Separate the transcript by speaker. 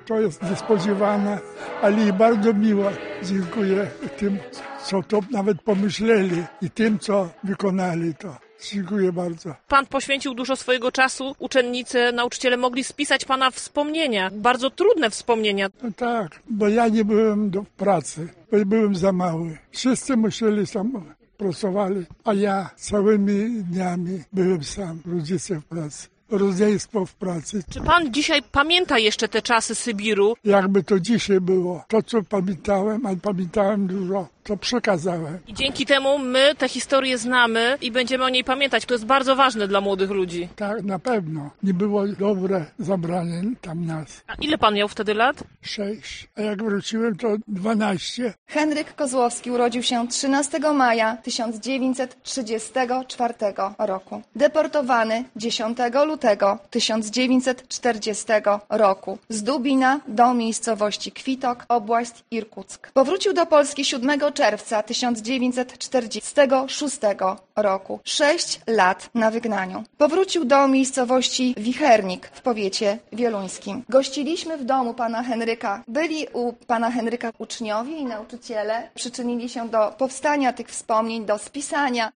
Speaker 1: to jest niespodziewane, ale i bardzo miło. Dziękuję tym, co to nawet pomyśleli i tym, co wykonali to. Dziękuję bardzo.
Speaker 2: Pan poświęcił dużo swojego czasu. Uczennicy, nauczyciele mogli spisać pana wspomnienia. Bardzo trudne wspomnienia.
Speaker 1: No tak, bo ja nie byłem do pracy, bo byłem za mały. Wszyscy musieli sam pracowali, a ja całymi dniami byłem sam, rodzice w pracy. Rodzeństwo w pracy.
Speaker 2: Czy pan dzisiaj pamięta jeszcze te czasy Sybiru?
Speaker 1: Jakby to dzisiaj było. To, co pamiętałem, a pamiętałem dużo, to przekazałem.
Speaker 2: I dzięki temu my tę historię znamy i będziemy o niej pamiętać. To jest bardzo ważne dla młodych ludzi.
Speaker 1: Tak, na pewno. Nie było dobre zabranie tam nas.
Speaker 2: A ile pan miał wtedy lat?
Speaker 1: 6. A jak wróciłem, to 12.
Speaker 3: Henryk Kozłowski urodził się 13 maja 1934 roku. Deportowany 10 lutego 1940 roku z Dubina do miejscowości Kwitok, obłaść Irkuck. Powrócił do Polski 7 czerwca 1946 roku. 6 lat na wygnaniu. Powrócił do miejscowości Wichernik w powiecie wieluńskim. Gościliśmy w domu pana Henryka. Byli u pana Henryka uczniowie i nauczyciele. Przyczynili się do powstania tych wspomnień, do spisania.